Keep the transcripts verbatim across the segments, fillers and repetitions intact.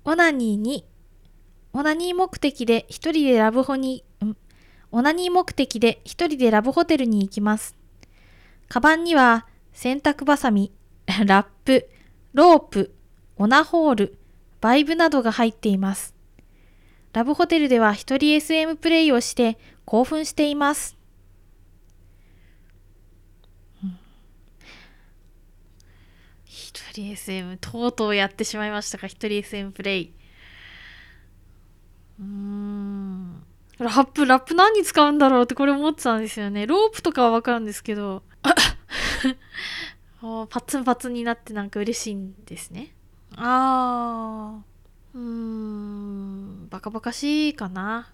オナニーに、オナニー目的で一人でラブホに、んオナニー目的で一人でラブホテルに行きます。カバンには洗濯バサミ、ラップ、ロープ、オナホール、バイブなどが入っています。ラブホテルでは一人 エスエム プレイをして興奮しています。うん、一人 エスエム、とうとうやってしまいましたか、一人 エスエム プレイ。うーん。ラップ、ラップ何に使うんだろうってこれ思ってたんですよね。ロープとかはわかるんですけど、パツンパツンになってなんか嬉しいんですね。あー。うーん。バカバカしいかな。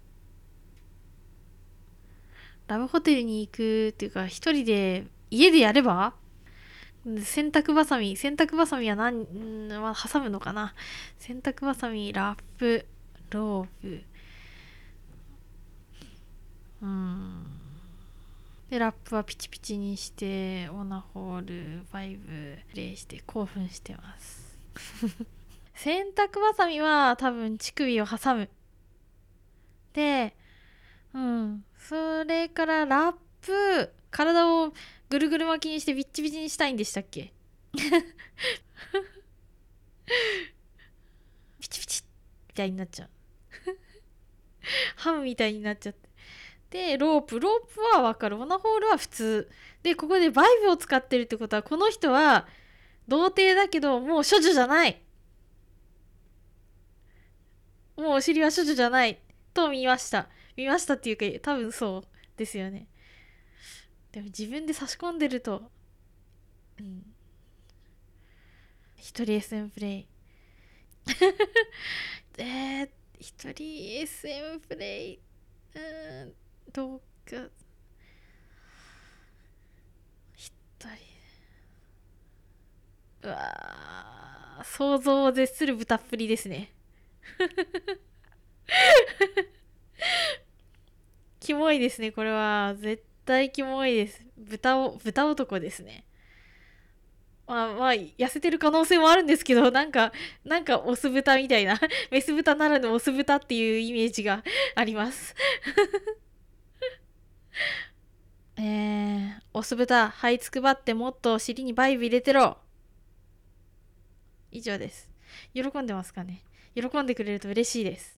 ラブホテルに行くっていうか、一人で家でやれば洗濯バサミ、洗濯バサミは何、んー、まあ、挟むのかな。洗濯バサミ、ラップ、ロープ。うーん。で、ラップはピチピチにして、オナホール、バイブ、プレイして興奮してます。洗濯バサミは多分乳首を挟む。で、うん。それからラップ、体をぐるぐる巻きにしてビッチビチにしたいんでしたっけ？ピチピチみたいになっちゃう。ハムみたいになっちゃって。で、ロープ。ロープはわかる。オナホールは普通。で、ここでバイブを使ってるってことは、この人は、童貞だけど、もう処女じゃない。もうお尻は処女じゃない。と見ました。見ましたっていうか、多分そうですよね。でも自分で差し込んでると、うん。一人 エスエム プレイ。えー、一人 エスエム プレイ。うーん、どうか。一人。うわー、想像を絶する豚っぷりですね。キモいですね、これは。絶対キモいです。豚を、豚男ですね。まあまあ、痩せてる可能性もあるんですけど、なんか、なんかオス豚みたいな、メス豚ならぬオス豚っていうイメージがあります。えー、オス豚、這いつくばってもっと尻にバイブ入れてろ。以上です。喜んでますかね。喜んでくれると嬉しいです。